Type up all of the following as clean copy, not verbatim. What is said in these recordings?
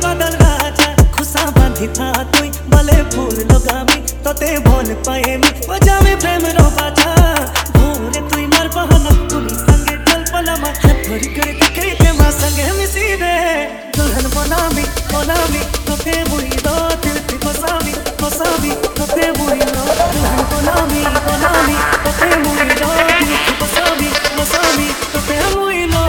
बादल राजा खुशा बांधी था तुई भले फूल लगामी तोते भोल पाएमी बजावे प्रेम रो बाजा भोरे तुई मार बहाना कुनी संगे चल पलामा हाथ धरी कर दिखे के मा संगे मिसी रे दुल्हन बनामी तोते मुई दो दिल की बसावी तोते मुई दो दुल्हन बनामी तोते मुई दो दिल की बसावी तोते मुई दो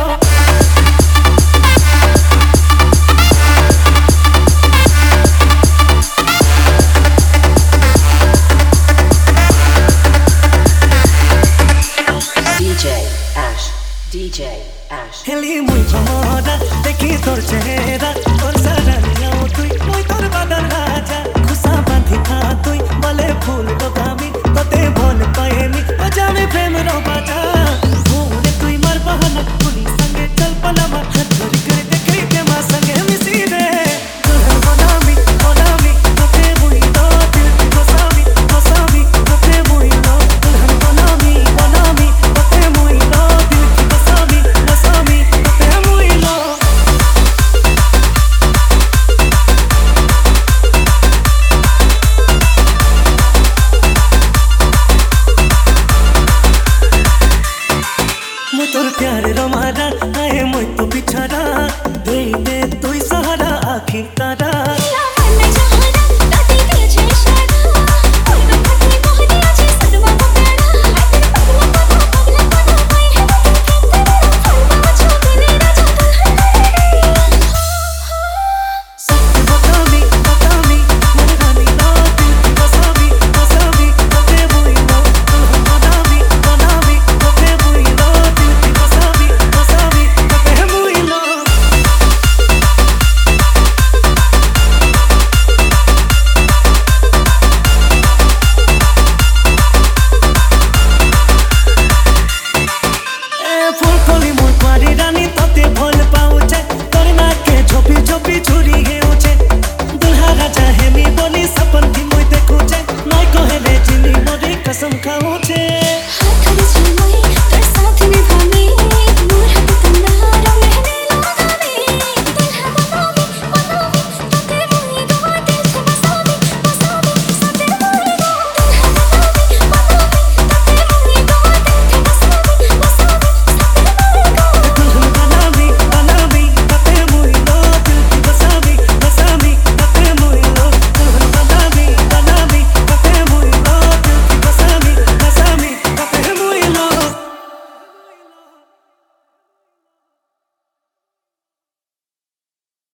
DJ Ash Heli muy famosa, te quito el chera Por sarania utui, muy torba dar raja Khusa bandhi tha tui, bale phool dogami Tote bhol paemi, bajame prem ro baja Bhole tui mar bahana, kuni sange chal palama Hath dhari kar dekhe ke ma sange misi re Dulhan banami, tote mui do dil ki basavi Tote mui do, dulhan banami Tote mui do dil ki basavi tote mui do मैं तोर प्यार रमारा आए मैं तो बिछारा दे दे तू सहारा आखिर तारा फूल खोली मोर पारी रानी तोते भोल पाऊ छे तोर ना के झोपी छुरी